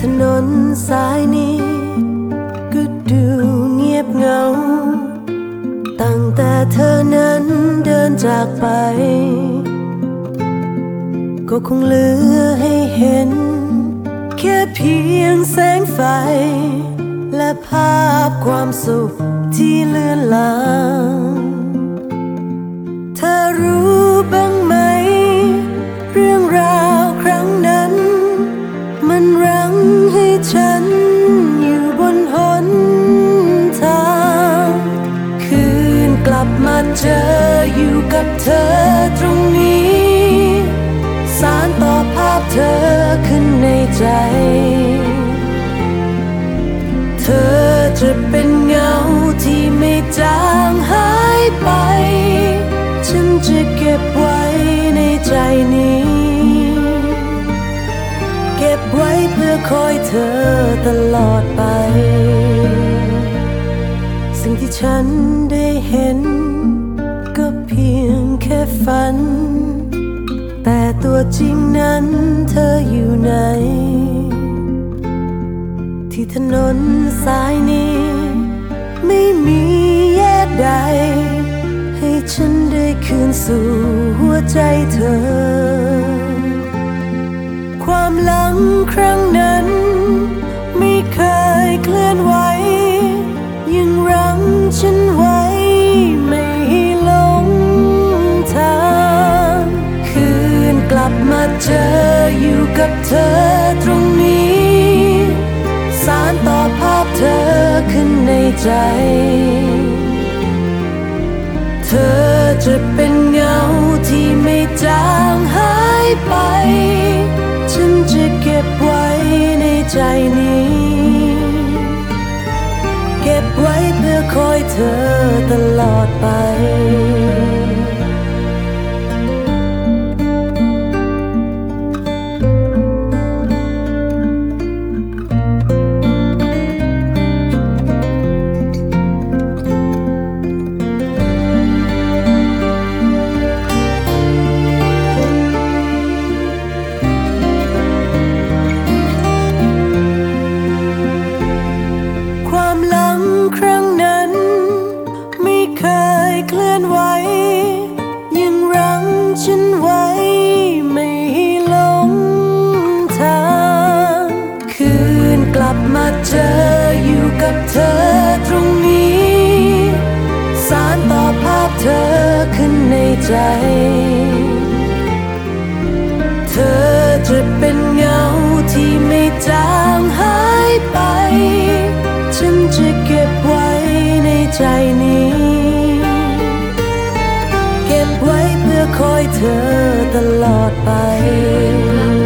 ถนนสายนี้ก็ดูเงียบเหงาตั้งแต่เธอนั้นเดินจากไปก็คงเหลือให้เห็นแค่เพียงแสงไฟและภาพความสุขที่เลือนลางเธอรู้บ้างไหมเรื่องราวครั้งนั้นมันรั้งให้ฉันอยู่บนหนทางคืนกลับมาเจออยู่กับเธอตรงนี้สานต่อภาพเธอขึ้นในใจเธอจะเป็นเงาที่ไม่จางหายไปฉันจะเก็บไว้ในใจนี้เก็บไว้เพื่อคอยเธอตลอดไปสิ่งที่ฉันได้เห็นก็เพียงแค่ฝันแต่ตัวจริงนั้นเธออยู่ไหนที่ถนนสายนี้ไม่มีแยกใดให้ฉันได้คืนสู่หัวใจเธอความหลังครั้งนั้นไม่เคยเคลื่อนไหวยังรั้งฉันไว้ไม่ให้หลงทางคืนกลับมาเจออยู่กับเธอตรงนี้สานต่อภาพเธอขึ้นในใจเธอจะเป็นเงาที่ไม่จางหายไปฉันจะเก็บไว้ในใจนี้เก็บไว้เพื่อคอยเธอตลอดไปความหลังครั้งนั้นไม่เคยเคลื่อนไหวยังรั้งฉันไว้ไม่ให้หลงทางคืนกลับมาเจออยู่กับเธอตรงนี้สานต่อภาพเธอขึ้นในใจเธอจะเป็นเงาที่ไม่จางหายไปฉันจะเก็บไว้ในใจนี้เก็บไว้เพื่อคอยเธอตลอดไป